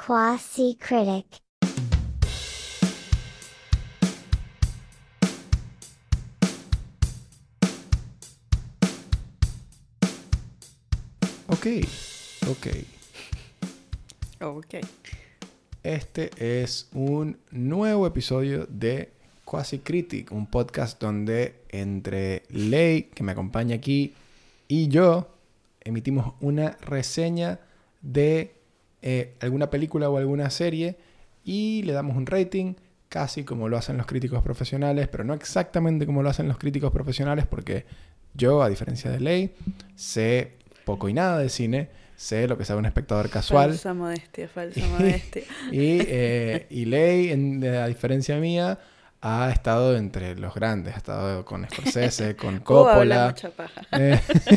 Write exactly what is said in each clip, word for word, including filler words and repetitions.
Quasi-Critic. Ok, ok. Ok. Este es un nuevo episodio de Quasi-Critic, un podcast donde entre Ley, que me acompaña aquí, y yo emitimos una reseña de eh, alguna película o alguna serie y le damos un rating, casi como lo hacen los críticos profesionales, pero no exactamente como lo hacen los críticos profesionales, porque yo, a diferencia de Ley, sé poco y nada de cine, sé lo que sabe un espectador casual. Falsa modestia, falsa modestia. y, eh, y Ley, en, a diferencia mía, ha estado entre los grandes. Ha estado con Scorsese, con Uh, habla Coppola. mucha paja. eh,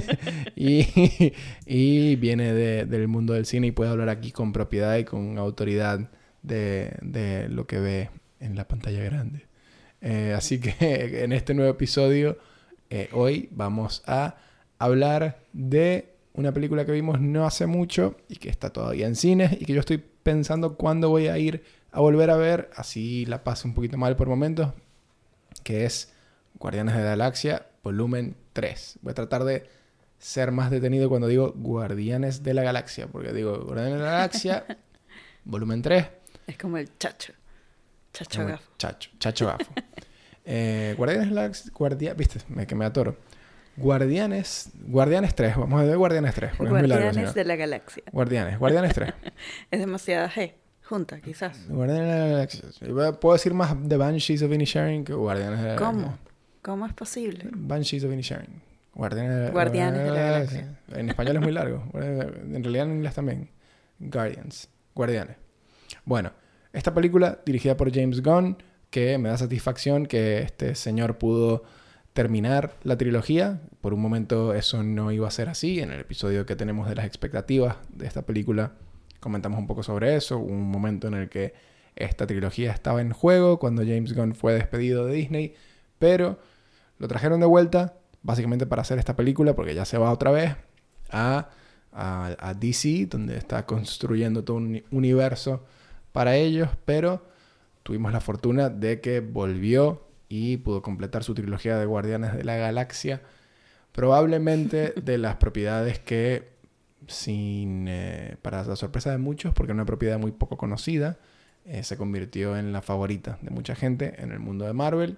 y, y viene de, del mundo del cine y puede hablar aquí con propiedad y con autoridad de, de lo que ve en la pantalla grande. Eh, así que en este nuevo episodio, eh, hoy vamos a hablar de una película que vimos no hace mucho y que está todavía en cines y que yo estoy pensando cuándo voy a ir a volver a ver, así la paso un poquito mal por momentos, que es Guardianes de la Galaxia, volumen tres. Voy a tratar de ser más detenido cuando digo Guardianes de la Galaxia, porque digo Guardianes de la Galaxia, volumen tres. Es como el chacho. Chacho Como gafo. Chacho, chacho gafo. eh, Guardianes de la Galaxia, guardia, viste, me, que me atoro. Guardianes, Guardianes tres, vamos a ver Guardianes tres, porque Guardianes es muy largo. de la Galaxia. Guardianes, Guardianes tres. Es demasiada G. Junta, quizás. Guardianes de la Galaxia. Puedo decir más de Banshees of Inisherin que Guardianes de la Galaxia. ¿Cómo? ¿Cómo es posible? Banshees of Inisherin. Guardianes de, Guardianes de la Galaxia. En español es muy largo. En realidad en inglés también. Guardians. Guardianes. Bueno, esta película dirigida por James Gunn, que me da satisfacción que este señor pudo terminar la trilogía. Por un momento eso no iba a ser así. En el episodio que tenemos de las expectativas de esta película comentamos un poco sobre eso. Hubo un momento en el que esta trilogía estaba en juego cuando James Gunn fue despedido de Disney, pero lo trajeron de vuelta básicamente para hacer esta película porque ya se va otra vez a, a, a D C, donde está construyendo todo un universo para ellos, pero tuvimos la fortuna de que volvió y pudo completar su trilogía de Guardianes de la Galaxia, probablemente de las propiedades que, sin eh, para la sorpresa de muchos, porque era una propiedad muy poco conocida, eh, se convirtió en la favorita de mucha gente en el mundo de Marvel.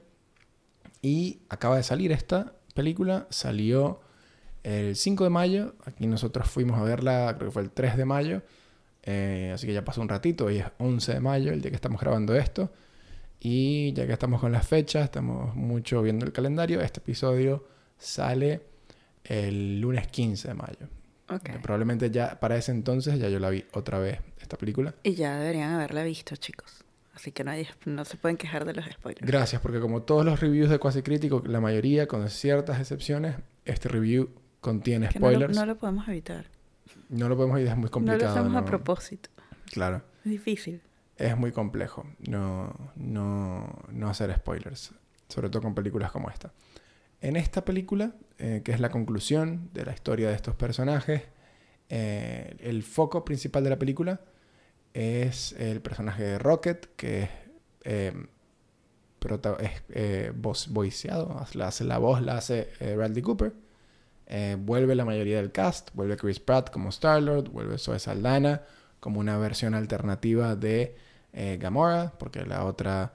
Y acaba de salir esta película, salió el cinco de mayo, aquí nosotros fuimos a verla, creo que fue el tres de mayo, eh, así que ya pasó un ratito, hoy es once de mayo, el día que estamos grabando esto. Y ya que estamos con las fechas, estamos mucho viendo el calendario, este episodio sale el lunes quince de mayo. Okay. Eh, probablemente ya para ese entonces ya yo la vi otra vez, esta película. Y ya deberían haberla visto, chicos. Así que no, hay, no se pueden quejar de los spoilers. Gracias, porque como todos los reviews de Quasi Crítico, la mayoría, con ciertas excepciones, este review contiene que spoilers. No lo, no lo podemos evitar. No lo podemos evitar, es muy complicado. No lo hacemos ¿no? a propósito. Claro. Es difícil. Es muy complejo no, no, no hacer spoilers, sobre todo con películas como esta. En esta película, eh, que es la conclusión de la historia de estos personajes, eh, el foco principal de la película es el personaje de Rocket, que es, eh, prota- es eh, voz, voiceado, la, hace, la voz la hace eh, Bradley Cooper. Eh, vuelve la mayoría del cast, vuelve Chris Pratt como Star-Lord, vuelve Zoe Saldana como una versión alternativa de eh, Gamora, porque la otra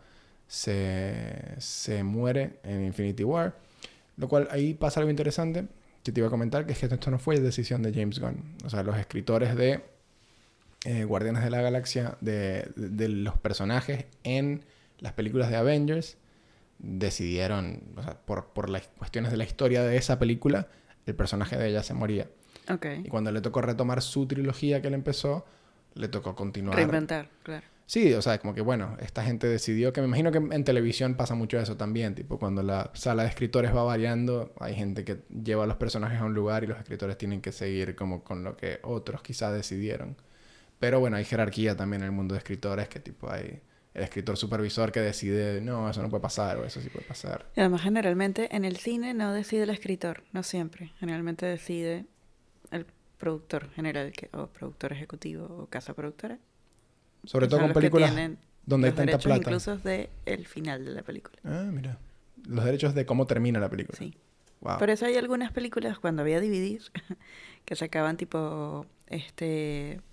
se, se muere en Infinity War. Lo cual ahí pasa algo interesante que te iba a comentar, que es que esto no fue decisión de James Gunn. O sea, los escritores de eh, Guardianes de la Galaxia, de, de, de los personajes en las películas de Avengers, decidieron, o sea, por, por las cuestiones de la historia de esa película, el personaje de ella se moría. Okay. Y cuando le tocó retomar su trilogía que él empezó, le tocó continuar. Reinventar, claro. Sí, o sea, como que bueno, esta gente decidió, que me imagino que en televisión pasa mucho eso también, tipo cuando la sala de escritores va variando, hay gente que lleva a los personajes a un lugar y los escritores tienen que seguir como con lo que otros quizás decidieron. Pero bueno, hay jerarquía también en el mundo de escritores, que tipo hay el escritor supervisor que decide, no, eso no puede pasar, o eso sí puede pasar. Y además, generalmente en el cine no decide el escritor, no siempre. Generalmente decide el productor general que, o productor ejecutivo o casa productora. Sobre que todo son con los que películas tienen donde hay los tanta derechos plata. incluso de el final de la película. Ah, mira. Los derechos de cómo termina la película. Sí. Wow. Por eso hay algunas películas cuando había D V Ds que sacaban tipo este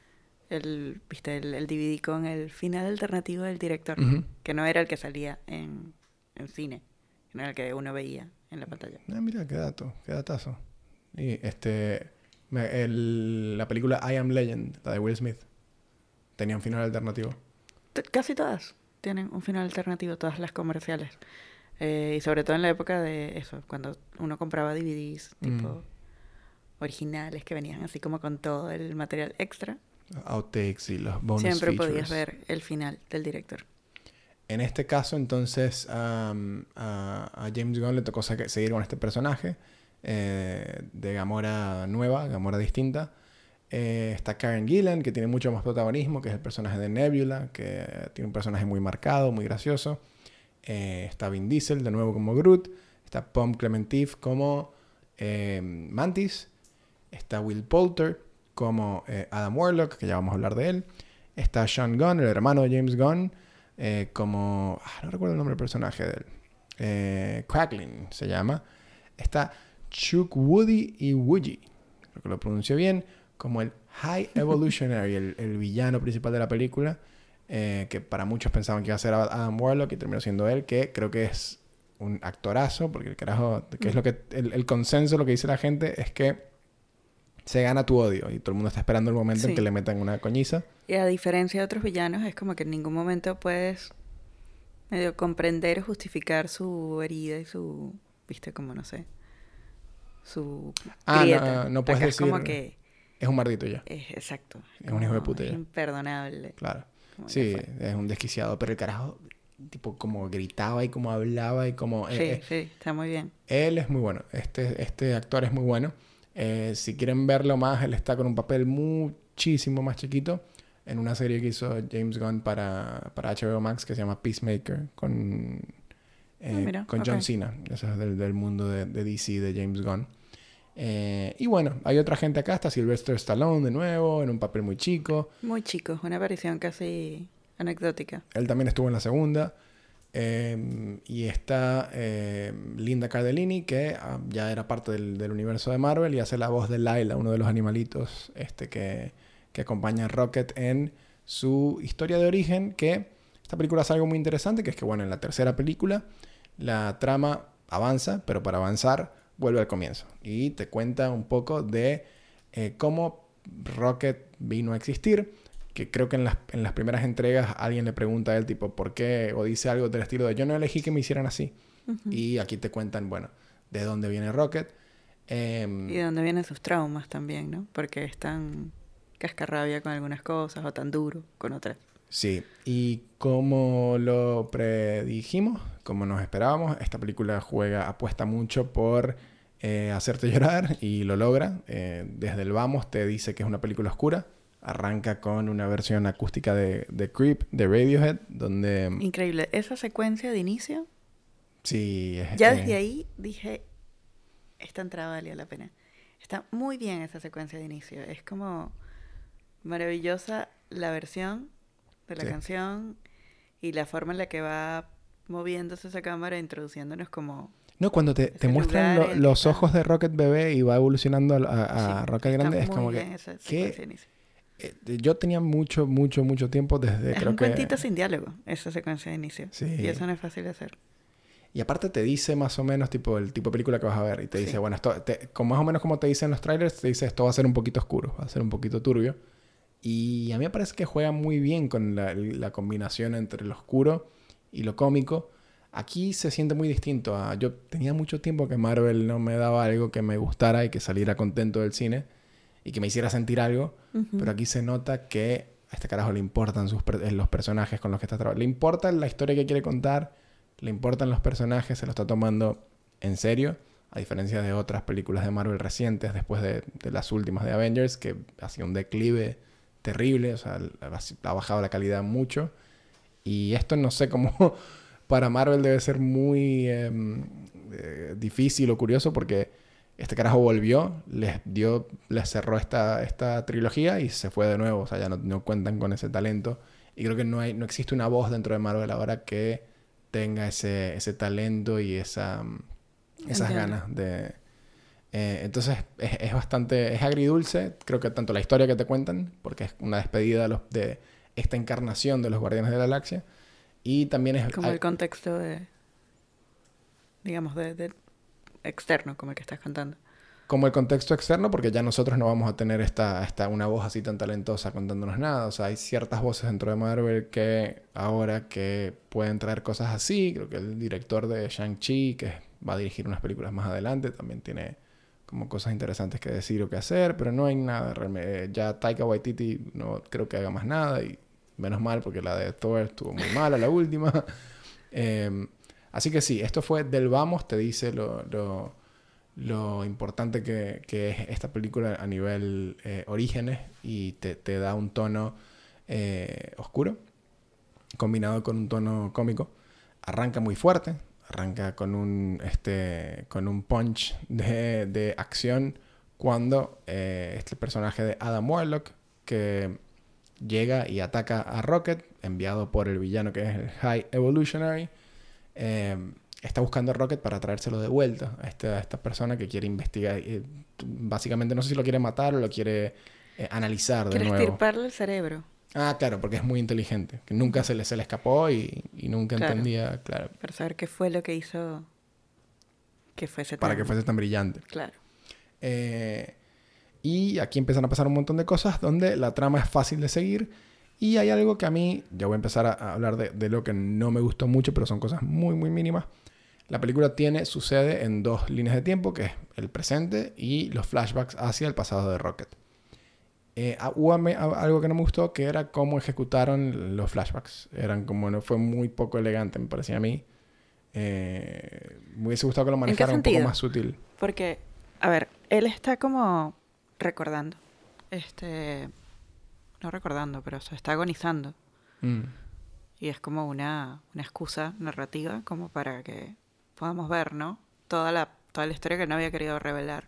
el viste el, el D V D con el final alternativo del director, Ujú. que no era el que salía en, en cine, no era el que uno veía en la pantalla. Ah, mira, qué dato, qué datazo. Y este... me- el- la película I Am Legend, la de Will Smith, tenía un final alternativo. T- Casi todas tienen un final alternativo, todas las comerciales. Eh, y sobre todo en la época de eso, cuando uno compraba D V Ds tipo Mm. originales que venían así como con todo el material extra, Outtakes y los bonus siempre features. podías ver el final del director. En este caso, entonces, um, a, a James Gunn le tocó sa- seguir con este personaje eh, de Gamora nueva, Gamora distinta. Eh, está Karen Gillan, que tiene mucho más protagonismo, que es el personaje de Nebula, que tiene un personaje muy marcado, muy gracioso. Eh, está Vin Diesel, de nuevo como Groot. Está Pom Clementif como eh, Mantis. Está Will Poulter como eh, Adam Warlock, que ya vamos a hablar de él. Está Sean Gunn, el hermano de James Gunn, eh, como... ah, no recuerdo el nombre del personaje de él. Eh, Cracklin se llama. Está Chuck Woody y Woogie, creo que lo pronunció bien, como el High Evolutionary, el, el villano principal de la película, eh, que para muchos pensaban que iba a ser Adam Warlock y terminó siendo él, que creo que es un actorazo, porque el carajo, que es lo que el, el consenso, lo que dice la gente es que se gana tu odio y todo el mundo está esperando el momento en Sí. que le metan una coñiza. Y a diferencia de otros villanos, es como que en ningún momento puedes medio comprender o justificar su herida y su, viste, como no sé, su Ah, grieta. no, no puedes Acá es decir como que es un maldito ya. es exacto. Es un hijo de como puta es ya. imperdonable. Claro. Como que Sí, fue. es un desquiciado, pero el carajo tipo como gritaba y como hablaba y como eh, Sí, eh, sí, está muy bien. él es muy bueno. Este, este actor es muy bueno. Eh, si quieren verlo más, él está con un papel muchísimo más chiquito en una serie que hizo James Gunn para, para H B O Max que se llama Peacemaker con, eh, Ah, mira, con ok. John Cena. Eso es del, del mundo de, de D C, de James Gunn. Eh, y bueno, hay otra gente acá. Está Sylvester Stallone de nuevo, en un papel muy chico. Muy chico, una aparición casi anecdótica. Él también estuvo en la segunda. Eh, y está eh, Linda Cardellini, que ah, ya era parte del, del universo de Marvel y hace la voz de Lyla, uno de los animalitos este, que, que acompaña a Rocket en su historia de origen. Que esta película hace algo muy interesante, que es que bueno, en la tercera película la trama avanza, pero para avanzar vuelve al comienzo y te cuenta un poco de eh, cómo Rocket vino a existir. Que creo que en las, en las primeras entregas alguien le pregunta a él tipo ¿por qué? O dice algo del estilo de yo no elegí que me hicieran así. Ujú. Y aquí te cuentan, bueno, de dónde viene Rocket. Eh, Y de dónde vienen sus traumas también, ¿no? Porque es tan cascarrabia con algunas cosas o tan duro con otras. sí, y como lo predijimos, como nos esperábamos, esta película juega, apuesta mucho por eh, hacerte llorar y lo logra. Eh, desde el vamos te dice que es una película oscura. Arranca con una versión acústica de, de Creep, de Radiohead, donde... Increíble. Esa secuencia de inicio, Sí, es, ya eh, desde ahí dije, esta entrada valía la pena. Está muy bien esa secuencia de inicio. Es como maravillosa la versión de la sí. canción y la forma en la que va moviéndose esa cámara, introduciéndonos como... No, cuando te, te ese muestran lugar lo- en el que los está. ojos de Rocket bebé y va evolucionando a, a- a Sí, Rocket está grande, es muy como bien que... esa secuencia de que inicio. eh, yo tenía mucho, mucho, mucho tiempo desde, Es creo un que... cuentito sin diálogo, esa secuencia de inicio. Sí. Y eso no es fácil de hacer. Y aparte te dice más o menos tipo el tipo de película que vas a ver. Y te dice, Sí. bueno, esto, te- con más o menos como te dicen los trailers, te dice esto va a ser un poquito oscuro, va a ser un poquito turbio. Y a mí me parece que juega muy bien con la, la combinación entre lo oscuro y lo cómico. Aquí se siente muy distinto a... Yo tenía mucho tiempo que Marvel no me daba algo que me gustara y que saliera contento del cine y que me hiciera sentir algo. Ujú. Pero aquí se nota que a este carajo le importan sus per- los personajes con los que está trabajando. Le importa la historia que quiere contar, le importan los personajes, se lo está tomando en serio. A diferencia de otras películas de Marvel recientes, después de, de las últimas de Avengers, que ha sido un declive terrible, o sea, ha, ha bajado la calidad mucho. Y esto no sé cómo para Marvel debe ser muy eh, eh, difícil o curioso porque Este carajo volvió, les dio, les cerró esta, esta trilogía y se fue de nuevo. O sea, ya no, no cuentan con ese talento. Y creo que no hay, no existe una voz dentro de Marvel ahora que tenga ese, ese talento y esa, esas Entiendo. ganas de... Eh, entonces es, es bastante... Es agridulce. Creo que tanto la historia que te cuentan, porque es una despedida de, los, de esta encarnación de los Guardianes de la Galaxia. Y también es... Como el contexto de, digamos, de, de externo, como el que estás contando. Como el contexto externo, porque ya nosotros no vamos a tener esta, esta, una voz así tan talentosa contándonos nada. O sea, hay ciertas voces dentro de Marvel que ahora que pueden traer cosas así. Creo que el director de Shang-Chi, que va a dirigir unas películas más adelante, también tiene como cosas interesantes que decir o que hacer, pero no hay nada realmente. Ya Taika Waititi no creo que haga más nada, y menos mal, porque la de Thor estuvo muy mala, la última. Eh, así que sí, esto fue del vamos, te dice lo... lo lo importante que, que es esta película a nivel eh, orígenes, y te, te da un tono eh, oscuro combinado con un tono cómico. Arranca muy fuerte, arranca con un, este, con un punch de, de acción cuando eh, este personaje de Adam Warlock, que llega y ataca a Rocket, enviado por el villano que es el High Evolutionary, eh, está buscando a Rocket para traérselo de vuelta a, este, a esta persona que quiere investigar. Eh, básicamente no sé si lo quiere matar o lo quiere eh, analizar de Quiere nuevo. estirparle el cerebro. Ah, claro, porque es muy inteligente. Que nunca se le, se le escapó y, y nunca Claro. entendía, claro, Para saber qué fue lo que hizo que fuese tan... para que fuese tan brillante. Claro. Eh, y aquí empiezan a pasar un montón de cosas donde la trama es fácil de seguir. Y hay algo que a mí, ya voy a empezar a, a hablar de, de lo que no me gustó mucho, pero son cosas muy, muy mínimas. La película tiene, sucede en dos líneas de tiempo, que es el presente y los flashbacks hacia el pasado de Rocket. Eh, hubo algo que no me gustó, que era cómo ejecutaron los flashbacks. Eran como, no fue muy poco elegante, me parecía a mí. Eh, me hubiese gustado que lo manejaran un poco más sutil. Porque, a ver, él está como recordando. Este... No recordando, pero se está agonizando. Mm. Y es como una, una excusa narrativa como para que podamos ver, ¿no? Toda la, toda la historia que no había querido revelar.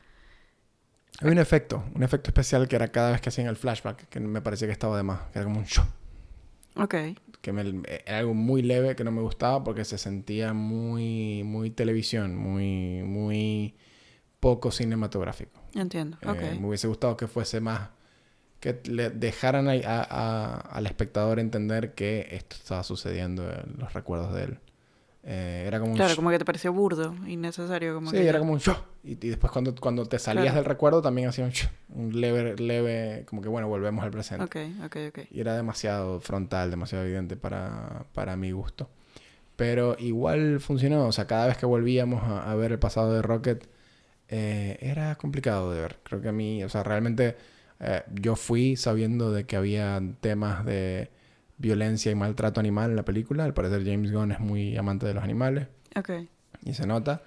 Había un efecto, un efecto especial que era cada vez que hacían el flashback, que me parecía que estaba de más, que era como un show. Ok. Que me, era algo muy leve que no me gustaba porque se sentía muy, muy televisión, muy, muy poco cinematográfico. Entiendo, Eh, ok. Me hubiese gustado que fuese más, que le dejaran a, a, a, al espectador entender que esto estaba sucediendo en los recuerdos de él. Eh, era como un Claro, show. como que te pareció burdo, innecesario. Como Sí, que era ya... como un show. Y, y después cuando, cuando te salías Claro. del recuerdo también hacía un show. Un leve, leve, como que bueno, volvemos al presente. Ok, ok, ok. Y era demasiado frontal, demasiado evidente para, para mi gusto. Pero igual funcionó. O sea, cada vez que volvíamos a, a ver el pasado de Rocket, eh, era complicado de ver. Creo que a mí, o sea, realmente eh, yo fui sabiendo de que había temas de violencia y maltrato animal en la película. Al parecer James Gunn es muy amante de los animales. Ok. Y se nota.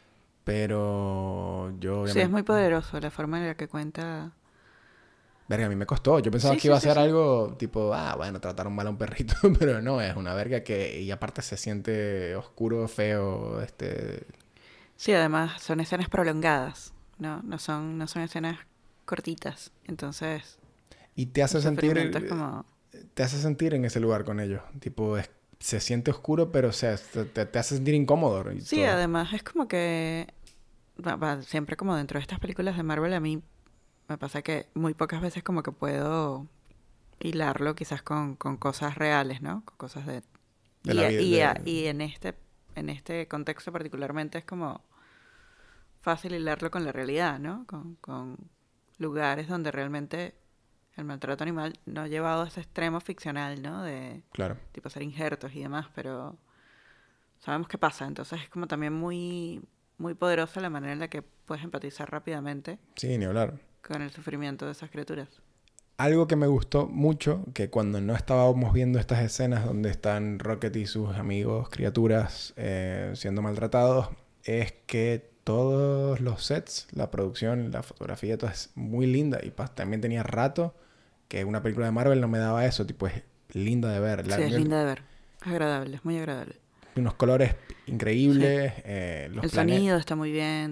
Pero yo obviamente... Sí, es muy poderoso la forma en la que cuenta... Verga, a mí me costó. Yo pensaba Sí, que sí, iba a sí, ser sí. algo tipo, ah, bueno, trataron mal a un perrito, pero no, es una verga que... Y aparte se siente oscuro, feo, este... Sí, además son escenas prolongadas, ¿no? No son, no son escenas cortitas. Entonces, Y te hace el sufrimiento es sentir... como... Te hace sentir en ese lugar con ellos. Tipo, es- se siente oscuro, pero o sea, te, te hace sentir incómodo y Sí, todo. además es como que... va- va, siempre como dentro de estas películas de Marvel a mí me pasa que muy pocas veces como que puedo hilarlo quizás con, con cosas reales, ¿no? Con cosas de... De Y, la vida, y, de- y en este, en este contexto particularmente es como fácil hilarlo con la realidad, ¿no? Con, con lugares donde realmente el maltrato animal no ha llevado a ese extremo ficcional, ¿no? De Claro. tipo hacer injertos y demás, pero sabemos qué pasa. Entonces es como también muy, muy poderosa la manera en la que puedes empatizar rápidamente Sí, ni hablar. con el sufrimiento de esas criaturas. Algo que me gustó mucho, que cuando no estábamos viendo estas escenas donde están Rocket y sus amigos, criaturas, eh, siendo maltratados, es que todos los sets, la producción, la fotografía, todo es muy linda. Y pa- también tenía rato que una película de Marvel no me daba eso, tipo, es linda de ver. La- Sí, es linda de ver. Es agradable, es muy agradable. Unos colores Sí. increíbles, eh, los El planetas. sonido está muy bien.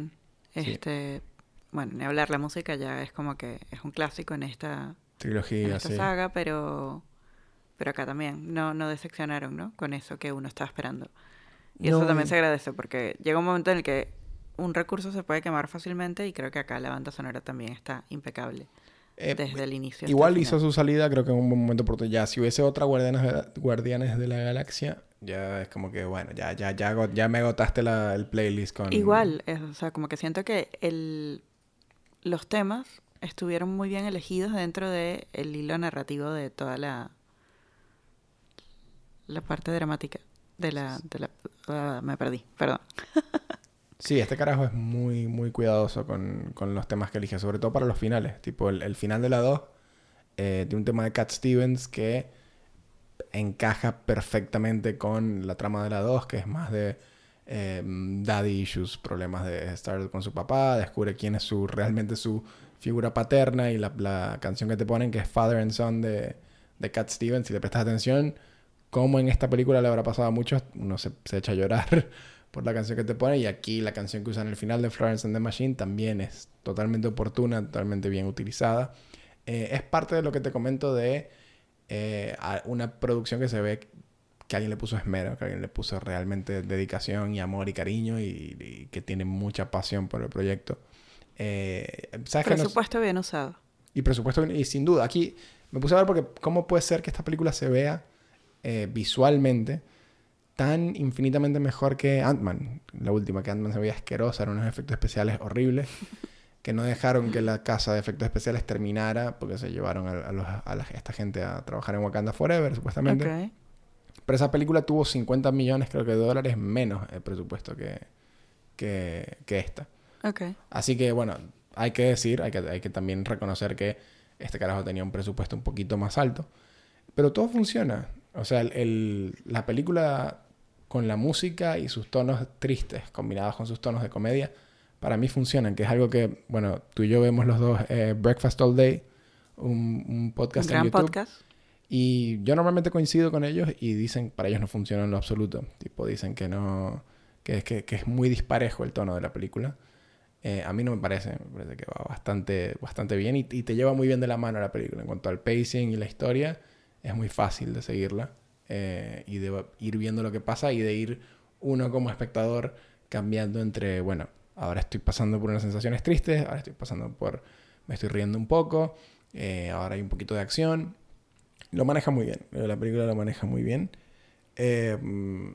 Este, bueno, ni hablar, la música ya es como que es un clásico en esta, Trilogía, en esta sí. saga, pero, pero acá también no, no decepcionaron, ¿no? Con eso que uno estaba esperando. Y eso No, también y- se agradece porque llega un momento en el que un recurso se puede quemar fácilmente y creo que acá la banda sonora también está impecable eh, desde el inicio hasta el igual hizo final. su salida, creo que en un buen momento oportuno. Ya, si hubiese otra Guardianes de la, Guardianes de la Galaxia, ya es como que, bueno, ya, ya, ya, ago- ya me agotaste la, el playlist con... Igual, es, o sea, como que siento que el, los temas estuvieron muy bien elegidos dentro del hilo narrativo de toda la, la parte dramática de la... De la ah, me perdí, perdón. Sí, este carajo es muy, muy cuidadoso con, con los temas que elige, sobre todo para los finales. Tipo, el, el final de la dos eh, tiene un tema de Cat Stevens que encaja perfectamente con la trama de la dos, que es más de eh, daddy issues, problemas de estar con su papá, descubre quién es su realmente su figura paterna y la, la canción que te ponen, que es Father and Son de, de Cat Stevens, si le prestas atención, como en esta película le habrá pasado a muchos, uno se, se echa a llorar por la canción que te pone, y aquí la canción que usan en el final de Florence and the Machine también es totalmente oportuna, totalmente bien utilizada. Eh, es parte de lo que te comento de eh, a una producción que se ve que alguien le puso esmero, que alguien le puso realmente dedicación y amor y cariño y, y que tiene mucha pasión por el proyecto. Eh, ¿sabes qué? Nos... Presupuesto bien usado. Y presupuesto, y sin duda, aquí me puse a ver porque cómo puede ser que esta película se vea eh, visualmente tan infinitamente mejor que Ant-Man. La última, que Ant-Man se veía asquerosa, eran unos efectos especiales horribles, que no dejaron que la casa de efectos especiales terminara porque se llevaron a, a, los, a, la, a esta gente a trabajar en Wakanda Forever, supuestamente. Ok. Pero esa película tuvo cincuenta millones, creo que, de dólares menos el presupuesto que, que, que esta. Ok. Así que, bueno, hay que decir, hay que, hay que también reconocer que este carajo tenía un presupuesto un poquito más alto. Pero todo funciona. O sea, el, el, la película con la música y sus tonos tristes combinados con sus tonos de comedia, para mí funcionan. Que es algo que, bueno, tú y yo vemos los dos eh, Breakfast All Day, un, un podcast Un en gran YouTube. podcast. Y yo normalmente coincido con ellos y dicen, para ellos no funciona en lo absoluto. Tipo, dicen que no, que, que, que es muy disparejo el tono de la película. Eh, a mí no me parece, me parece que va bastante, bastante bien y, y te lleva muy bien de la mano la película. En cuanto al pacing y la historia, es muy fácil de seguirla eh, y de ir viendo lo que pasa y de ir uno como espectador cambiando entre, bueno, ahora estoy pasando por unas sensaciones tristes, ahora estoy pasando por, me estoy riendo un poco, eh, ahora hay un poquito de acción. Lo maneja muy bien, la película lo maneja muy bien. Eh, mm,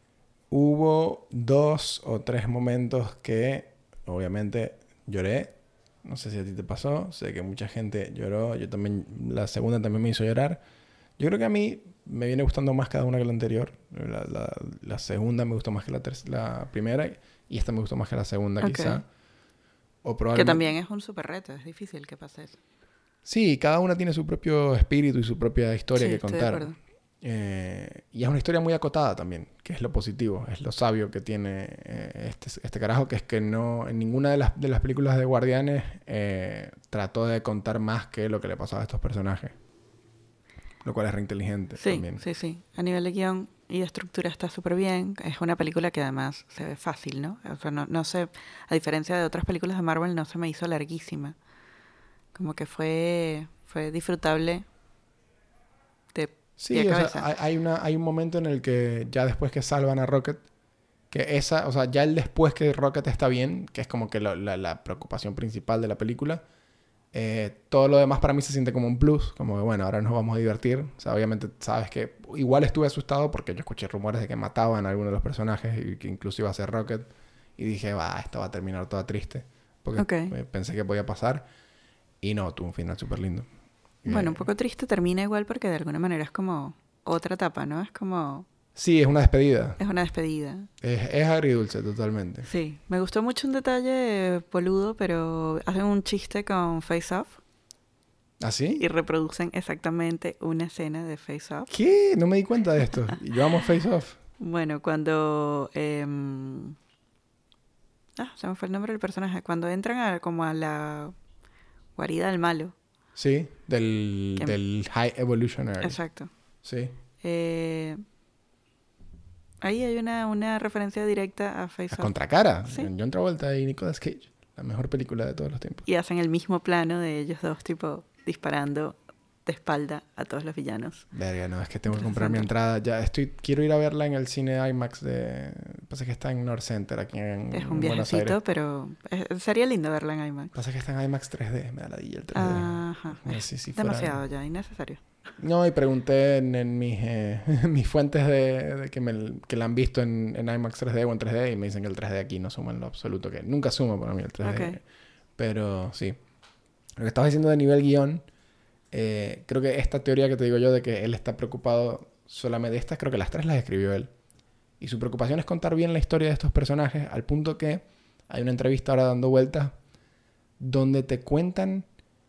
hubo dos o tres momentos que obviamente lloré. No sé si a ti te pasó, sé que mucha gente lloró, yo también, la segunda también me hizo llorar. Yo creo que a mí me viene gustando más cada una que la anterior. La, la, la segunda me gustó más que la, ter- la primera y esta me gustó más que la segunda Ok. quizá. O Que probablemente... también es un super reto, es difícil que pase eso. Sí, cada una tiene su propio espíritu y su propia historia Sí, que estoy de contar. acuerdo. Eh, y es una historia muy acotada también, que es lo positivo, es lo sabio que tiene eh, este, este carajo, que es que no en ninguna de las, de las películas de Guardianes eh, trató de contar más que lo que le pasaba a estos personajes, lo cual es re inteligente Sí, también. sí, sí. A nivel de guión y de estructura está súper bien. Es una película que además se ve fácil, ¿no? O sea, no, no sé, a diferencia de otras películas de Marvel, no se me hizo larguísima. Como que fue, fue disfrutable de pie a Sí, o sea, cabeza. hay, hay una, hay un momento en el que ya después que salvan a Rocket, que esa, o sea, ya el después que Rocket está bien, que es como que lo- la, la preocupación principal de la película, Eh, todo lo demás para mí se siente como un plus, como que bueno, ahora nos vamos a divertir. O sea, obviamente sabes que igual estuve asustado porque yo escuché rumores de que mataban a alguno de los personajes y que incluso iba a ser Rocket. Y dije, va, esto va a terminar toda triste. Porque Ok. eh, pensé que podía pasar. Y no, tuvo un final súper lindo. Bueno, un Eh, poco triste termina igual porque de alguna manera es como otra etapa, ¿no? Es como, sí, es una despedida. es una despedida. Es, es agridulce totalmente. Sí, me gustó mucho un detalle boludo, pero hacen un chiste con Face Off y ¿Así? reproducen exactamente una escena de Face Off. ¿Qué? No me di cuenta de esto. Y yo amo Face Off. Bueno, cuando... em, ah, se me fue el nombre del personaje. Cuando entran a, como a la guarida del malo. Sí, del, que- del High Evolutionary. exacto. Sí. Eh, ahí hay una, una referencia directa a A Face Off. contracara. Sí, John Travolta y Nicolas Cage. La mejor película de todos los tiempos. Y hacen el mismo plano de ellos dos, tipo, disparando de espalda a todos los villanos. Verga, no, es que tengo que comprar mi entrada. Ya estoy, quiero ir a verla en el cine IMAX de... Pasa que está en North Center, aquí en Es un Buenos Aires. viajecito, pero es- sería lindo verla en IMAX. Pasa que está en IMAX tres D, me da la dilla el tres D. Ajá. No sé Es si- si fuera- demasiado ya, innecesario. No, y pregunté en, en mis, eh, mis fuentes de, de que, me, que la han visto en, en IMAX tres D o en tres D y me dicen que el tres D aquí no suma en lo absoluto, que nunca suma para mí el tres D. Ok. Pero sí. Lo que estabas diciendo de nivel guión, eh, creo que esta teoría que te digo yo de que él está preocupado solamente de estas, creo que las tres las escribió él. Y su preocupación es contar bien la historia de estos personajes, al punto que hay una entrevista ahora dando vueltas donde te cuentan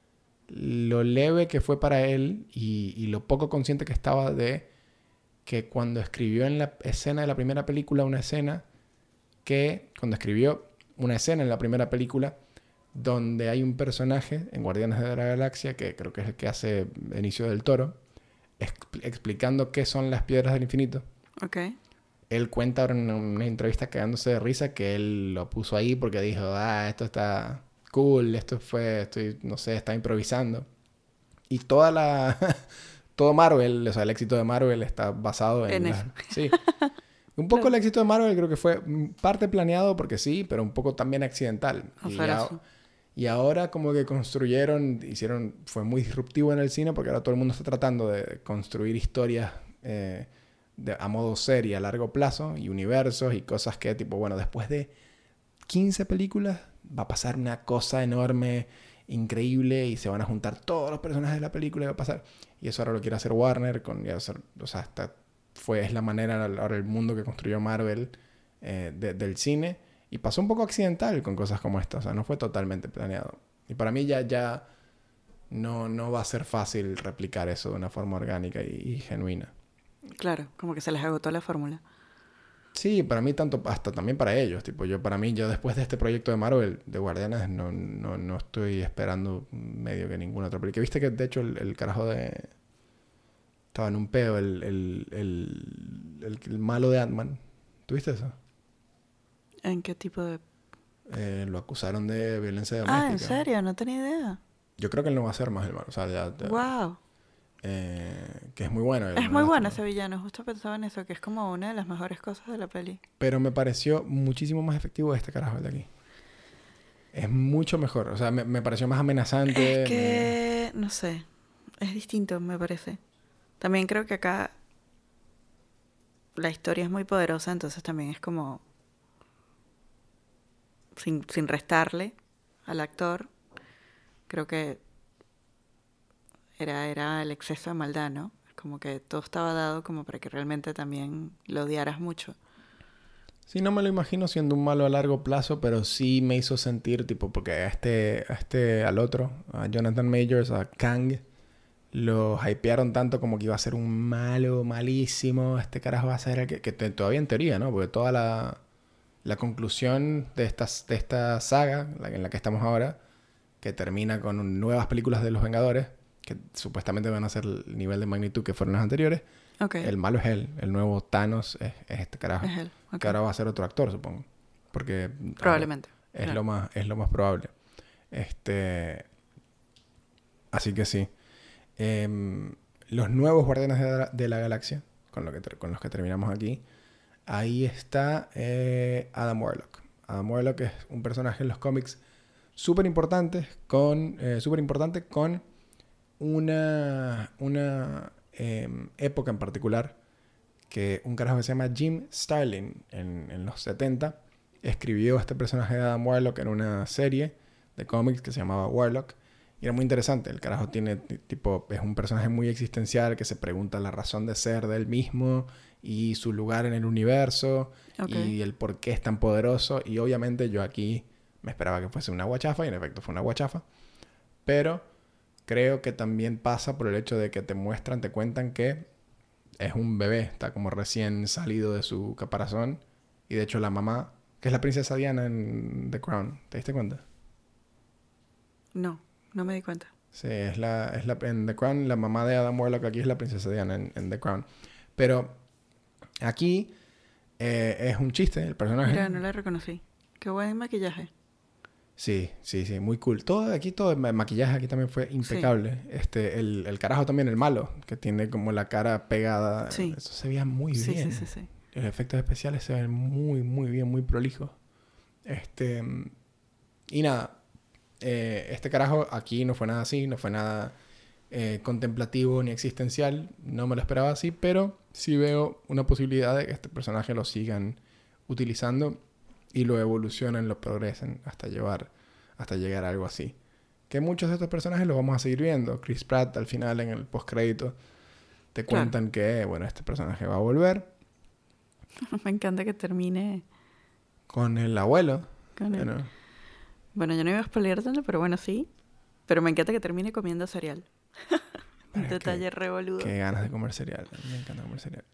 lo leve que fue para él y, y lo poco consciente que estaba de que cuando escribió en la escena de la primera película una escena que cuando escribió una escena en la primera película donde hay un personaje en Guardianes de la Galaxia que creo que es el que hace Benicio del Toro expl- explicando qué son las piedras del infinito. Ok. Él cuenta ahora en una entrevista cagándose de risa que él lo puso ahí porque dijo, ah, esto está cool, esto fue, estoy, no sé, está improvisando. Y toda la... todo Marvel, o sea, el éxito de Marvel está basado en... En la- eso. Sí. Un poco Claro. el éxito de Marvel creo que fue mm, parte planeado porque sí, pero un poco también accidental. O Y, sea, a- sí. y ahora como que construyeron, hicieron, fue muy disruptivo en el cine porque ahora todo el mundo está tratando de construir historias eh, de- a modo serie a largo plazo y universos y cosas que tipo, bueno, después de quince películas va a pasar una cosa enorme, increíble y se van a juntar todos los personajes de la película y va a pasar. Y eso ahora lo quiere hacer Warner, con, y hacer, o sea, hasta fue, es la manera, ahora el mundo que construyó Marvel eh, de- del cine. Y pasó un poco accidental con cosas como esta, o sea, no fue totalmente planeado. Y para mí ya, ya no, no va a ser fácil replicar eso de una forma orgánica y, y genuina. Claro, como que se les agotó la fórmula. Sí, para mí tanto, hasta también para ellos. Tipo, yo para mí, yo después de este proyecto de Marvel, de Guardianes, no, no, no estoy esperando medio que ninguna otra película. Viste que de hecho el, el carajo de... Estaba en un peo, el, el, el, el, el malo de Ant-Man. ¿Tuviste eso? ¿En qué tipo de...? Eh, lo acusaron de violencia Ah, doméstica. ¿en serio? No tenía idea. Yo creo que él no va a ser más el malo. O sea, ya... ya- Wow. eh, que es muy bueno. Es muy bueno ese villano. Justo pensaba en eso, que es como una de las mejores cosas de la peli. Pero me pareció muchísimo más efectivo este carajo de aquí. Es mucho mejor. O sea, me, me pareció más amenazante. Es que... no sé. Es distinto, me parece. También creo que acá la historia es muy poderosa, entonces también es como... Sin, sin restarle al actor, creo que era, era el exceso de maldad, ¿no? Como que todo estaba dado como para que realmente también lo odiaras mucho. Sí, no me lo imagino siendo un malo a largo plazo, pero sí me hizo sentir, tipo, porque a este, a este, al otro, a Jonathan Majors, a Kang, lo hypearon tanto como que iba a ser un malo malísimo. Este carajo va a ser el que, que te- todavía en teoría, ¿no? Porque toda la, la conclusión de, estas, de esta saga, la, en la que estamos ahora, que termina con un- nuevas películas de los Vengadores, que supuestamente van a ser el nivel de magnitud que fueron las anteriores. Ok. El malo es él, el nuevo Thanos es, es este carajo. Es él. ok. Que ahora va a ser otro actor, supongo. Porque Probablemente. es, claro. lo más, es lo más probable. Este, así que sí. Em, los nuevos Guardianes de la, de la Galaxia, con, lo que ter- con los que terminamos aquí, ahí está eh, Adam Warlock. Adam Warlock es un personaje en los cómics súper importante, con, eh, súper importante con una, una em, época en particular que un carajo que se llama Jim Starlin en, en los setenta escribió este personaje de Adam Warlock en una serie de cómics que se llamaba Warlock y era muy interesante. El carajo tiene t- tipo es un personaje muy existencial que se pregunta la razón de ser de él mismo y su lugar en el universo Ok. y el por qué es tan poderoso. Y obviamente yo aquí me esperaba que fuese una guachafa y en efecto fue una guachafa, pero creo que también pasa por el hecho de que te muestran, te cuentan que es un bebé, está como recién salido de su caparazón. Y de hecho la mamá, que es la princesa Diana en The Crown, ¿te diste cuenta? No, no me di cuenta. Sí, es la, es la, en The Crown la mamá de Adam Warlock aquí es la princesa Diana en, en The Crown. Pero aquí eh, es un chiste el personaje. Mira, no la reconocí. Qué buen maquillaje. Sí, sí, sí, muy cool. Todo aquí, todo el ma- maquillaje aquí también fue Sí, impecable. Este, el, el carajo también, el malo, que tiene como la cara pegada. sí, Eso se veía muy sí, sí, sí, bien. sí. Los efectos especiales se ven muy, muy bien, muy prolijos. Este, y nada, eh, este carajo aquí no fue nada así, no fue nada eh, contemplativo ni existencial. No me lo esperaba así, pero sí veo una posibilidad de que este personaje lo sigan utilizando y lo evolucionen, lo progresen hasta llevar, hasta llegar a algo así. Que muchos de estos personajes los vamos a seguir viendo. Chris Pratt al final en el postcrédito te Claro. cuentan que, bueno, este personaje va a volver Me encanta que termine con el abuelo. con él. Bueno, Bueno, yo no iba a spoiler tanto, pero bueno, sí. Pero me encanta que termine comiendo cereal. Un pero es que, detalle revoludo. qué ganas de comer cereal. A mí me encanta comer cereal.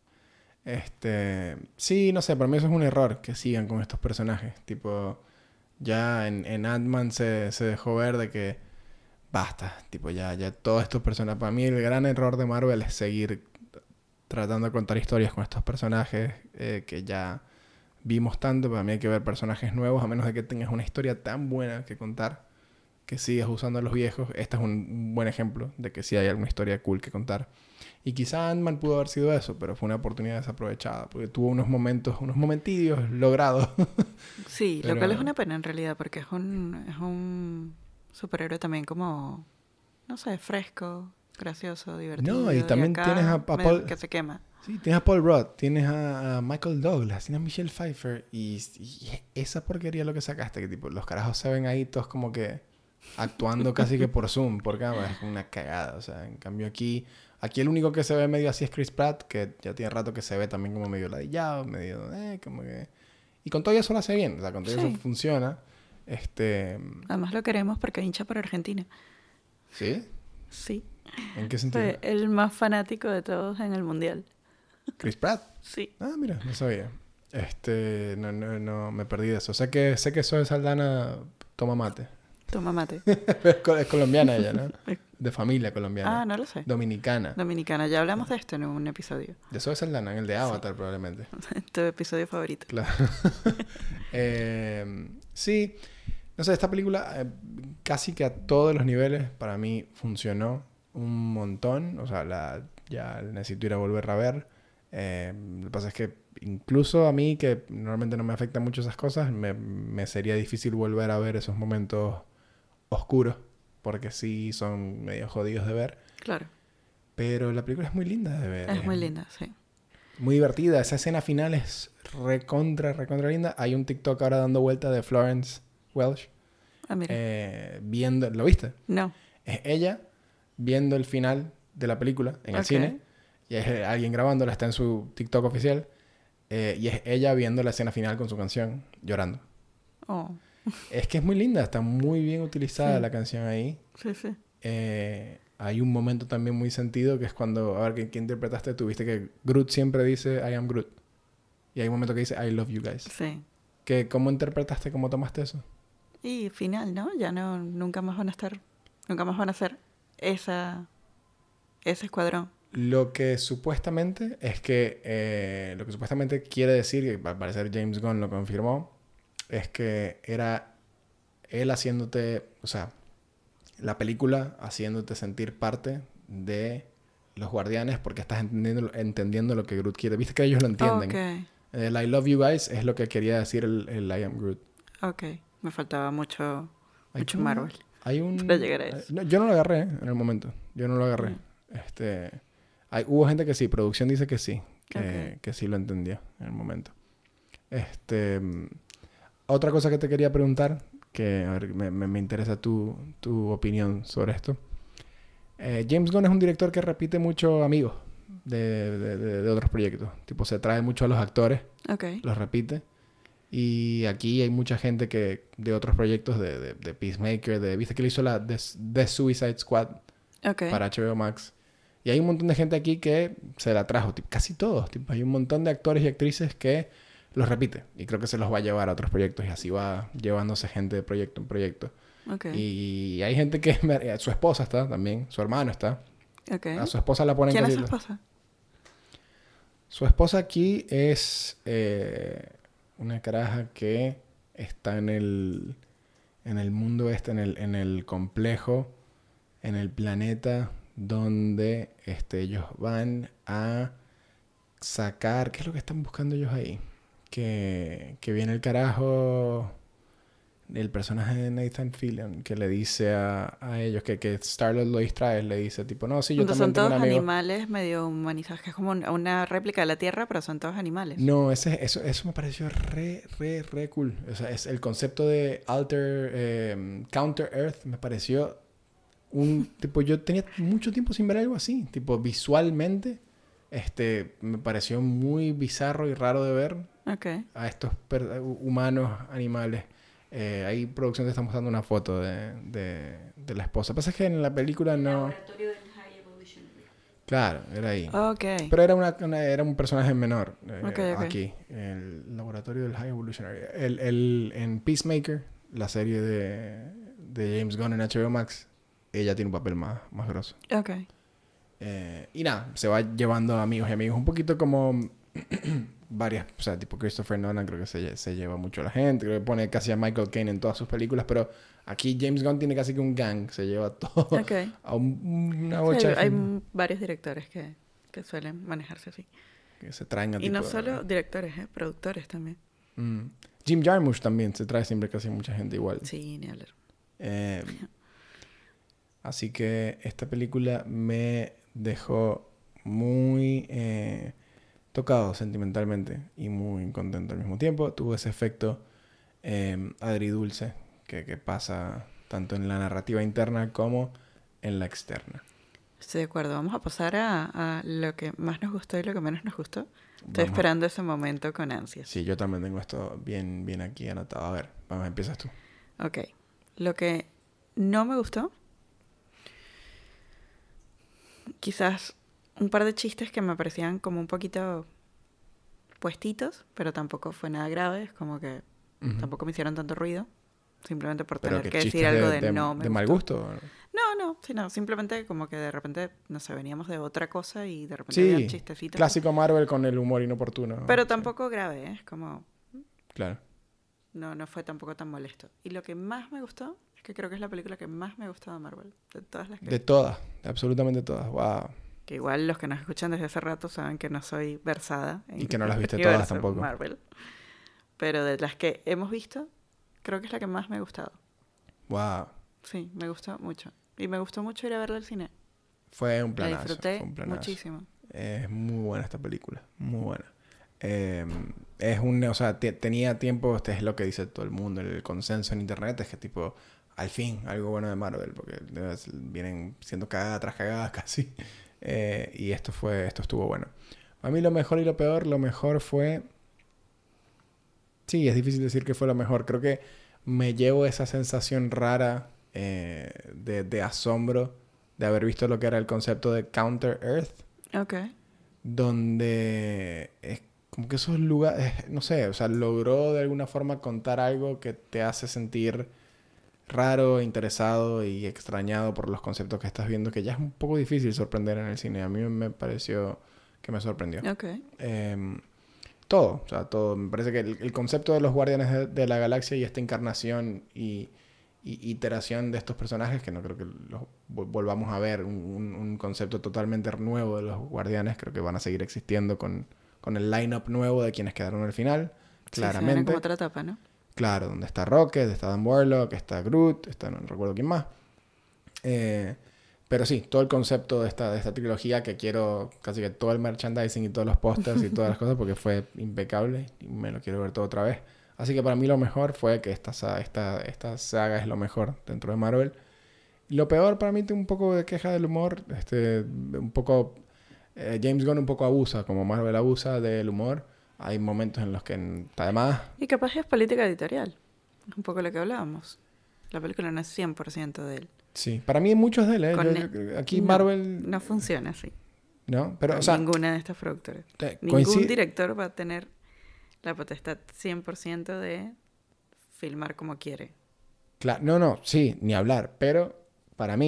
Este, sí, no sé, para mí eso es un error que sigan con estos personajes. Tipo, ya en, en Ant-Man se, se dejó ver de que basta. Tipo, ya, ya todos estos personajes. Para mí el gran error de Marvel es seguir tratando de contar historias con estos personajes eh, que ya vimos tanto. Para mí hay que ver personajes nuevos, a menos de que tengas una historia tan buena que contar que sigas usando a los viejos. Este es un buen ejemplo de que sí hay alguna historia cool que contar. Y quizá Ant-Man pudo haber sido eso, pero fue una oportunidad desaprovechada, porque tuvo unos momentos, unos momentillos logrados. Sí, lo cual es Pero una pena en realidad, porque es un, es un superhéroe también como, no sé, fresco, gracioso, no, y divertido, y también tienes a, acá a medio Paul, que se quema. sí, tienes a Paul Rudd, tienes a, a Michael Douglas, tienes a Michelle Pfeiffer, y, y esa porquería es lo que sacaste, que tipo, los carajos se ven ahí todos como que actuando casi que por Zoom, por cámara, es una cagada, o sea, en cambio aquí, aquí el único que se ve medio así es Chris Pratt, que ya tiene rato que se ve también como medio ladillado, medio, eh, como que... Y con todo eso lo hace bien, o sea, con todo eso Sí, funciona, este... además lo queremos porque hincha por Argentina. ¿Sí? Sí, ¿En qué sentido? fue el más fanático de todos en el mundial. ¿Chris Pratt? Sí, Ah, mira, no sabía. Este, no, no, no, me perdí de eso. Sé que, sé que Zoe Saldana toma mate. toma mate. Es, co- es colombiana ella, ¿no? De familia colombiana. Ah, no lo sé. Dominicana. Dominicana, ya hablamos de esto en un episodio. De Zoe Saldana, en el de Sí, Avatar probablemente. tu episodio favorito. Claro. Eh, sí, no sé, esta película eh, casi que a todos los niveles para mí funcionó un montón. O sea, la, ya necesito ir a volver a ver. Eh, lo que pasa es que incluso a mí, que normalmente no me afectan mucho esas cosas, me, me sería difícil volver a ver esos momentos oscuros, porque sí son medio jodidos de ver. Claro, Pero la película es muy linda de ver. es Es muy linda, sí. muy divertida. Esa escena final es recontra, recontra linda. Hay un TikTok ahora dando vuelta de Florence Welch. Ah, mira. eh, viendo... ¿Lo viste? No, Es ella viendo el final de la película en el ok. cine. Y es eh, alguien grabándola, está en su TikTok oficial. eh, y es ella viendo la escena final con su canción, llorando. Oh, Es que es muy linda, está muy bien utilizada sí, la canción ahí. sí, sí. Eh, hay un momento también muy sentido que es cuando, a ver, ¿qué, qué interpretaste tú? Viste que Groot siempre dice I am Groot. Y hay un momento que dice I love you guys. Sí. ¿Qué, ¿Cómo interpretaste, cómo tomaste eso? Y final, ¿no? Ya no, nunca más van a estar, nunca más van a ser esa, ese escuadrón. Lo que supuestamente es que, eh, lo que supuestamente quiere decir, que al parecer James Gunn lo confirmó, es que era él haciéndote, o sea, la película haciéndote sentir parte de los guardianes porque estás entendiendo, entendiendo lo que Groot quiere. Viste que ellos lo entienden. Ok, El I love you guys es lo que quería decir el, el I am Groot. ok. Me faltaba mucho, Hay mucho como- Marvel Hay un... para llegar a eh, eso. no, yo no lo agarré eh, en el momento. Yo no lo agarré. Mm, Este... Hay, hubo gente que sí. Producción dice que sí. Que, ok. que sí lo entendió en el momento. Este... mm, Otra cosa que te quería preguntar, que a ver, me, me- me interesa tu, tu opinión sobre esto. Eh, James Gunn es un director que repite mucho amigos de, de- de- de otros proyectos. Tipo, se trae mucho a los actores, Ok, los repite. Y aquí hay mucha gente que de otros proyectos, de, de, de Peacemaker, de, viste que le hizo la The, The Suicide Squad ok. para H B O Max. Y hay un montón de gente aquí que se la trajo, tipo, casi todos. Tipo, hay un montón de actores y actrices que los repite. Y creo que se los va a llevar a otros proyectos y así va llevándose gente de proyecto en proyecto. Ok, Y hay gente que... Su esposa está también, su hermano está. ok. A su esposa la ponen ¿Quién es casi... su esposa? Su esposa aquí es eh, una caraja que está en el... en el mundo este, en el, en el complejo, en el planeta donde este, ellos van a sacar... ¿Qué es lo que están buscando ellos ahí? Que, que viene el carajo... El personaje de Nathan Fillion que le dice a, a ellos que, que Star-Lord lo distrae, le dice tipo, no, sí, yo Entonces también son tengo un todos amigo. animales medio humanizados, que es como un- una réplica de la Tierra, pero son todos animales. No, ese, eso, eso me pareció re, re, re cool. O sea, es el concepto de Alter, eh, Counter Earth me pareció un tipo, yo tenía mucho tiempo sin ver algo así, tipo visualmente, este, me pareció muy bizarro y raro de ver Ok. a estos per- humanos, animales. Eh, ahí producción te está mostrando una foto de, de, de la esposa. Lo que pasa es que en la película no... Laboratorio del High Evolutionary. Claro, era ahí. Ok. Pero era, una, una- era un personaje menor eh, Ok, ok. aquí. El laboratorio del High Evolutionary. El, el, en Peacemaker, la serie de, de James Gunn en H B O Max, ella tiene un papel más, más grosso. Ok. Eh, y nada, se va llevando amigos y amigos. Un poquito como varias, o sea, tipo Christopher Nolan creo que se, se lleva mucho a la gente. Creo que pone casi a Michael Caine en todas sus películas. Pero aquí James Gunn tiene casi que un gang. Se lleva todo Ok. a un- una Sí, bocha hay de hay gente m- varios directores que, que suelen manejarse así. que se traen a Y tipo... no solo directores, ¿eh? Productores también. Mm. Jim Jarmusch también se trae siempre casi mucha gente igual. Sí, ni hablar. Eh, así que esta película me dejó muy eh, tocado sentimentalmente y muy contento al mismo tiempo. Tuvo ese efecto eh, agridulce que, que pasa tanto en la narrativa interna como en la externa. Estoy de acuerdo. Vamos a pasar a, a lo que más nos gustó y lo que menos nos gustó. Estoy Vamos. esperando ese momento con ansias. Sí, yo también tengo esto bien, bien aquí anotado. A ver, vamos, empiezas tú. Ok. Lo que no me gustó, quizás un par de chistes que me parecían como un poquito puestitos, pero tampoco fue nada grave. Es como que Ujú. tampoco me hicieron tanto ruido. Simplemente por Pero tener que que decir chistes algo de, de, de, no me de mal gustó. gusto. No, no, sí, no. Simplemente como que de repente, no sé, veníamos de otra cosa y de repente había Sí, chistecitos. clásico Marvel con el humor inoportuno. Pero Sí, tampoco grave, ¿eh? Es como, claro. no, no fue tampoco tan molesto. Y lo que más me gustó, es que creo que es la película que más me ha gustado de Marvel. De todas las que De todas, de absolutamente todas. Wow. Que igual los que nos escuchan desde hace rato saben que no soy versada en Y que no las el viste todas universo tampoco. Marvel. Pero de las que hemos visto, creo que es la que más me ha gustado. Wow. Sí, me gustó mucho. Y me gustó mucho ir a verla al cine. Fue un La planazo. disfruté Fue un planazo. muchísimo. Es muy buena esta película. Muy buena. Eh, es un... O sea, te- tenía tiempo... Este es lo que dice todo el mundo. El consenso en internet es que tipo... Al fin, algo bueno de Marvel. Porque es- vienen siendo cagadas tras cagadas casi. Eh, y esto fue... Esto estuvo bueno. A mí lo mejor y lo peor... Lo mejor fue... Sí, es difícil decir que fue lo mejor. Creo que me llevo esa sensación rara eh, de, de asombro de haber visto lo que era el concepto de Counter Earth, Ok. donde es como que esos lugares, no sé, o sea, logró de alguna forma contar algo que te hace sentir raro, interesado y extrañado por los conceptos que estás viendo, que ya es un poco difícil sorprender en el cine. A mí me pareció que me sorprendió. Ok. Eh, todo, o sea, todo. Me parece que el, el concepto de los Guardianes de, de la Galaxia y esta encarnación y, y iteración de estos personajes, que no creo que los vol- volvamos a ver, un, un- un concepto totalmente nuevo de los Guardianes, creo que van a seguir existiendo con, con el line-up nuevo de quienes quedaron al final, Sí, se viene claramente. como otra etapa, ¿no? Claro, donde está Rocket, está Dan Warlock, está Groot, está no recuerdo quién más. Eh, pero sí, todo el concepto de esta, de esta trilogía que quiero, casi que todo el merchandising y todos los pósters y todas las cosas, porque fue impecable y me lo quiero ver todo otra vez. Así que para mí lo mejor fue que esta, sa- esta, esta saga es lo mejor dentro de Marvel. Y lo peor para mí, tengo un poco de queja del humor, este, un poco... eh, James Gunn un poco abusa, como Marvel abusa del humor. Hay momentos en los que está de más. Y capaz es política editorial. Es un poco lo que hablábamos. La película no es cien por ciento de él. Sí, para mí muchos de él, ¿eh? Con Yo- e- yo- aquí no, Marvel... No funciona así. ¿No? Pero, Con o sea... ninguna de estas productoras. te- Ningún coincide- director va a tener la potestad cien por ciento de filmar como quiere. Cla- no, no, sí, ni hablar. Pero para mí,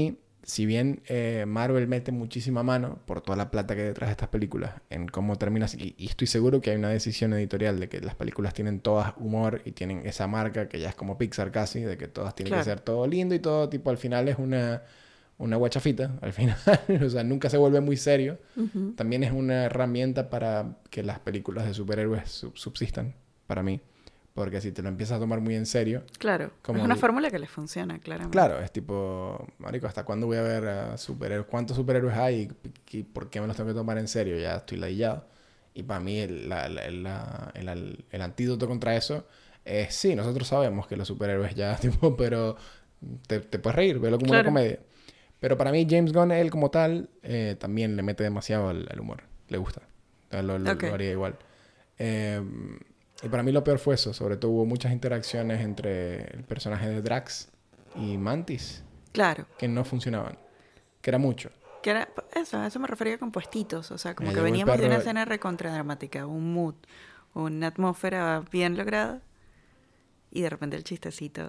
si bien eh, Marvel mete muchísima mano por toda la plata que hay detrás de estas películas en cómo terminas, y, y estoy seguro que hay una decisión editorial de que las películas tienen todas humor y tienen esa marca que ya es como Pixar casi, de que todas tienen Claro. que ser todo lindo y todo tipo al final es una, una guachafita, al final, o sea, nunca se vuelve muy serio. Ujú. También es una herramienta para que las películas de superhéroes sub- subsistan, para mí, porque si te lo empiezas a tomar muy en serio, Claro. como es una el- fórmula que les funciona, claramente. claro, es tipo, marico, ¿hasta cuándo voy a ver a superhéroes? ¿Cuántos superhéroes hay? ¿Y, y por qué me los tengo que tomar en serio? Ya estoy ladillado. Y para mí el, la- la- la- el, el- el antídoto contra eso es, sí, nosotros sabemos que los superhéroes ya, tipo, pero te, te puedes reír, velo como una Claro. comedia. Pero para mí James Gunn, él como tal, eh, también le mete demasiado al, al humor. Le gusta. O sea, lo, lo- Ok. lo haría igual. Eh, y para mí lo peor fue eso. Sobre todo hubo muchas interacciones entre el personaje de Drax y Mantis Claro. que no funcionaban. Que era mucho. Que era, eso, a eso me refería con puestitos. O sea, como Ya que llegó el veníamos de una perro. escena recontradramática, un mood, una atmósfera bien lograda. Y de repente el chistecito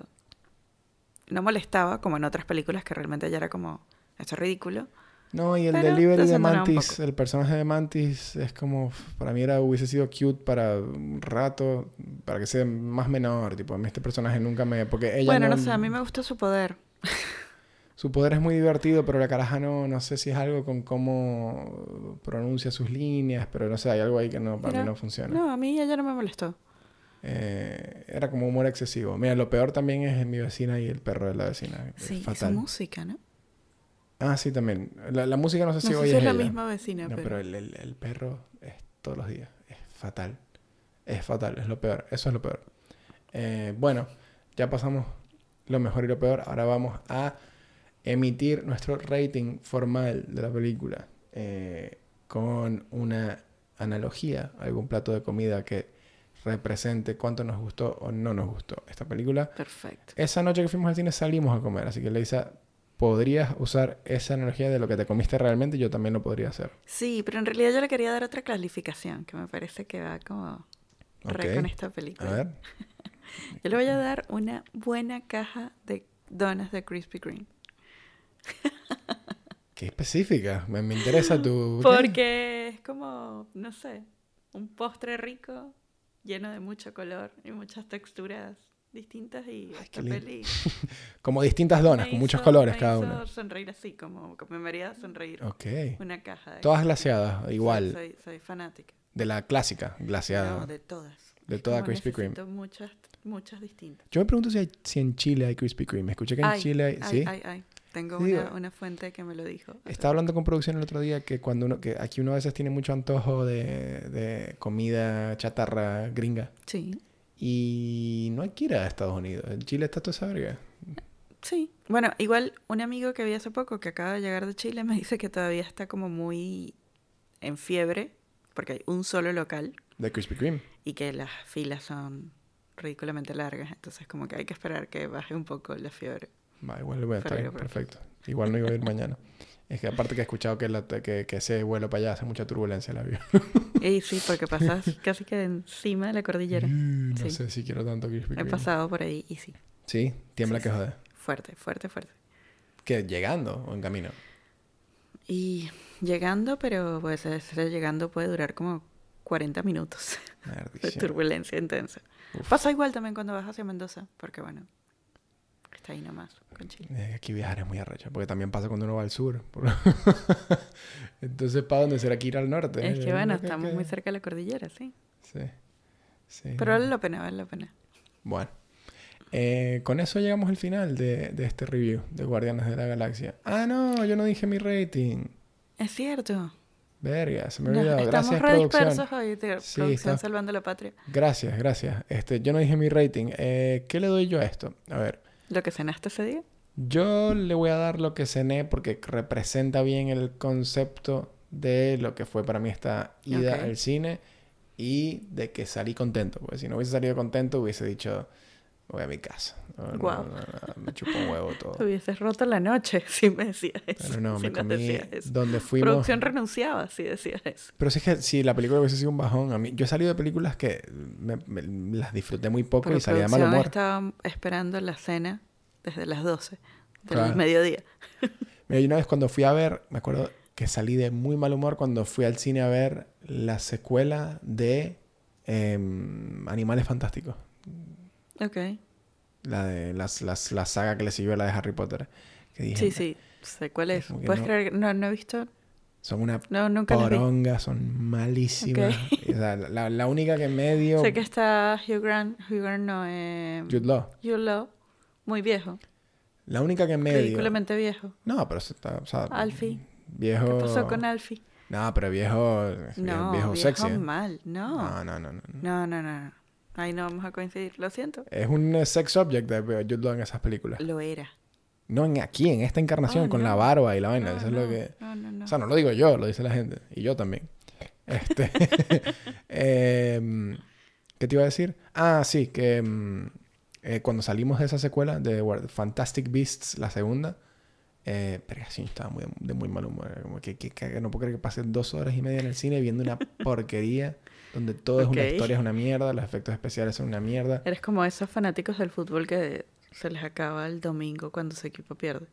no molestaba, como en otras películas que realmente ya era como, esto es ridículo. No, y el Pero delivery de desentonaba un Mantis, poco. el personaje de Mantis es como, para mí era, hubiese sido cute para un rato, para que sea más menor, tipo, a mí este personaje nunca me, porque ella Bueno, no, no sé, a mí me gusta su poder. su poder es muy divertido, pero la caraja no, no sé si es algo con cómo pronuncia sus líneas, pero no sé, hay algo ahí que no, para Era- mí no funciona. No, a mí ella no me molestó. Eh, era como humor excesivo. Mira, lo peor también es mi vecina y el perro de la vecina. Es Sí, y su fatal. música, ¿no? Ah, sí, también. La, la música no sé si No sé hoy si es es la ella. misma vecina, No, pero... pero el, el, el perro es todos los días. Es fatal. Es fatal, es lo peor. Eso es lo peor. Eh, bueno, ya pasamos lo mejor y lo peor. Ahora vamos a emitir nuestro rating formal de la película. Eh, con una analogía, algún plato de comida que represente cuánto nos gustó o no nos gustó esta película. Perfecto. Esa noche que fuimos al cine salimos a comer, así que Leisa, podrías usar esa analogía de lo que te comiste realmente, yo también lo podría hacer. Sí, pero en realidad yo le quería dar otra clasificación, que me parece que va como re Ok. con esta A película. ver. Yo le voy a dar una buena caja de donas de Krispy Kreme. Qué específica. Me, me interesa tu... ¿qué? Porque es como, no sé, un postre rico, lleno de mucho color y muchas texturas distintas y Ay, esta qué lindo. peli Como distintas donas, me con muchos hizo- colores me cada hizo una. sonreír así, como, como me haría sonreír Ok. una caja de Todas Krispy Kreme. glaseadas, Soy- igual. Soy, soy fanática. De la clásica, glaseada. No, de todas. De Es toda como Krispy Kreme. necesito muchas, muchas distintas. Yo me pregunto si, hay, si en Chile hay Krispy Kreme. Escuché que en Ay, Chile hay... ay, ¿Sí? ay, ay. Tengo Sí, una, digo- una fuente que me lo dijo. hace Estaba hablando poco. con producción el otro día que cuando uno... que aquí uno a veces tiene mucho antojo de, de comida chatarra gringa. Sí, Y no hay que ir a Estados Unidos. En Chile está toda esa verga. sí. Bueno, igual un amigo que vi hace poco que acaba de llegar de Chile me dice que todavía está como muy en fiebre porque hay un solo local De Krispy Kreme. y que las filas son ridículamente largas. Entonces como que hay que esperar que baje un poco la fiebre. Va, igual bueno, está Para ir bien, a probar. perfecto. Igual no iba a ir mañana. Es que aparte que he escuchado que, la, que, que ese vuelo para allá hace mucha turbulencia el avión. Y sí, porque pasas casi que encima de la cordillera. Mm, no Sí. sé si quiero tanto Krispy He Kreme. pasado por ahí y sí. Sí, tiembla Sí, que sí. jode. Fuerte, fuerte, fuerte. ¿Qué? ¿Llegando o en camino? Y llegando, pero pues ese llegando puede durar como cuarenta minutos de Maldición. turbulencia intensa. Uf. Pasa igual también cuando vas hacia Mendoza, porque bueno, está ahí nomás con Chile. Eh, Aquí viajar es muy arrecho, porque también pasa cuando uno va al sur. Por- Entonces, ¿para dónde será que ir al norte? Es Eh, que bueno, creo que- estamos que- muy cerca de la cordillera, sí. Sí, sí. Pero vale la pena, vale la pena. Bueno, eh, con eso llegamos al final de, de este review de Guardianes de la Galaxia. Ah, no, yo no dije mi rating. Es cierto. Verga, se me No, olvidó. estamos Gracias, re producción. dispersos hoy, de Sí, producción está- salvando la patria. Gracias, gracias. Este, yo no dije mi rating. Eh, ¿qué le doy yo a esto? A ver, ¿Lo que cenaste ese día? yo le voy a dar lo que cené porque representa bien el concepto de lo que fue para mí esta ida Ok. al cine y de que salí contento. Porque si no hubiese salido contento, hubiese dicho, voy a mi casa. No, no, Guau. no, no, me chupo un huevo todo. Hubieses roto la noche si me decías eso. Pero no, si me nos comí decías eso. donde fuimos. Producción renunciaba si decías eso. Pero si es que si la película hubiese sido un bajón, a mí, yo he salido de películas que me, me- las disfruté muy poco Pero y salí de mal producción humor. estaba esperando la cena desde las doce del Claro. mediodía. Mira, yo una vez cuando fui a ver, me acuerdo que salí de muy mal humor cuando fui al cine a ver la secuela de em, Animales Fantásticos. Ok. La de las, las, la saga que le siguió a la de Harry Potter. Que dije, Sí, sí, sé cuál que es. como que ¿Puedes no, creer que no, no he visto? son una No, nunca las vi. poronga, son Ok. malísimas. O sea, la, la única que medio... Sé que está Hugh Grant, Hugh Grant no, eh, Jude Law. Jude Law, muy viejo, La única que medio... ridículamente viejo. No, pero se está, o sea, Alfie, ¿qué pasó viejo... con Alfie? No, pero viejo, viejo, No, viejo viejo sexy, ¿eh? mal, no. No, no, no, no, no. No, no, no, no. Ahí no vamos a coincidir, lo siento. Es un eh, sex object de Jude Law en esas películas. Lo era. No en aquí, en esta Oh, encarnación, con la no. barba y la vaina. No, Eso es lo no, que... no, no, O no. sea, no lo digo yo, lo dice la gente. Y yo también. Este... em, ¿Qué te iba a decir? Ah, sí, que mm, eh, cuando salimos de esa secuela de War- Fantastic Beasts, la segunda, eh, pero sí, estaba muy, de muy mal humor. Era como que, que- que no puedo creer que pasé dos horas y media en el cine viendo una porquería donde todo es Ok. una historia, es una mierda, los efectos especiales son una mierda. Eres como esos fanáticos del fútbol que se les acaba el domingo cuando su equipo pierde.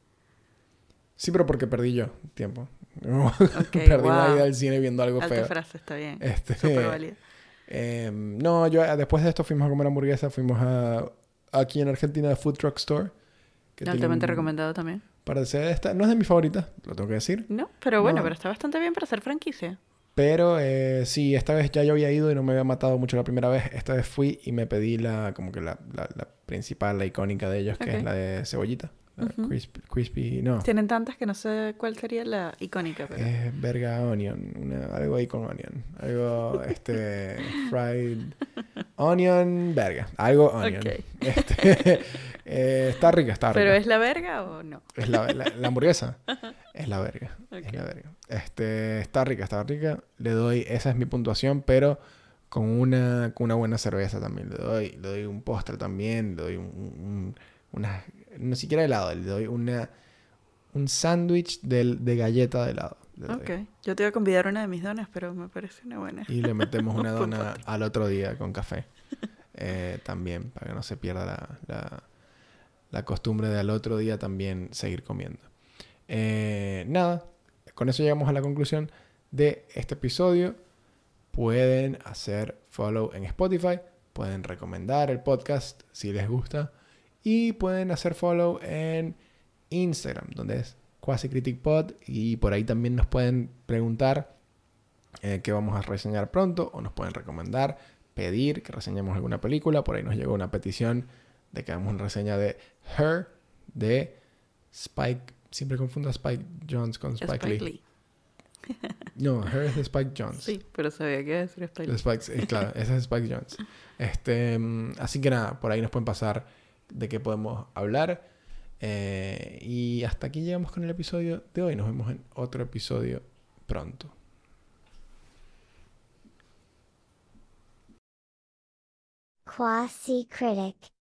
Sí, pero porque perdí yo tiempo. Ok, Perdí una ida wow. al cine viendo algo Alta feo. frase, está bien. Este, Súper válida. eh, no, yo eh, después de esto fuimos a comer hamburguesa, fuimos a aquí en Argentina a Food Truck Store. Que tiene Altamente un recomendado también. par de esta. No es de mis favoritas, lo tengo que decir. No, pero bueno, No, pero está bastante bien para ser franquicia. pero eh, sí, esta vez ya yo había ido y no me había matado mucho la primera vez. Esta vez fui y me pedí la, como que la, la, la principal, la icónica de ellos, que Ok. es la de cebollita. La Ujú. crispy, crispy, no. Tienen tantas que no sé cuál sería la icónica, pero... Es verga onion, una- algo ahí con onion. Algo, este, fried onion, verga. Algo onion. Ok. Este, eh, está rica, está rica. ¿Pero es la verga o no? Es la, la, la hamburguesa. Es la verga. Ok. Es la verga. Este, está rica, está rica. Le doy, esa es mi puntuación, pero con una, con una buena cerveza también. Le doy, le doy un postre también. Le doy un, un- una, no siquiera helado. Le doy una, un sándwich de, de galleta de helado. Le doy. Ok. Yo te iba a convidar una de mis donas, pero me parece una buena. Y le metemos una Un dona popote. al otro día con café. Eh, también, para que no se pierda la, la, la costumbre de al otro día también seguir comiendo. Eh, nada, con eso llegamos a la conclusión de este episodio. Pueden hacer follow en Spotify, pueden recomendar el podcast si les gusta y pueden hacer follow en Instagram, donde es QuasiCriticPod, y por ahí también nos pueden preguntar eh, qué vamos a reseñar pronto, o nos pueden recomendar, pedir que reseñemos alguna película. Por ahí nos llegó una petición de que hagamos una reseña de Her, de Spike. Siempre confundo a Spike Jonze con Spike, Spike Lee. Lee. No, Her es de Spike Jonze. Sí, pero sabía que iba a decir Spike De Lee. Spike, eh, claro, ese es Spike Jonze. Este, mm, así que nada, por ahí nos pueden pasar de qué podemos hablar. Eh, y hasta aquí llegamos con el episodio de hoy. Nos vemos en otro episodio pronto. Quasi Critic.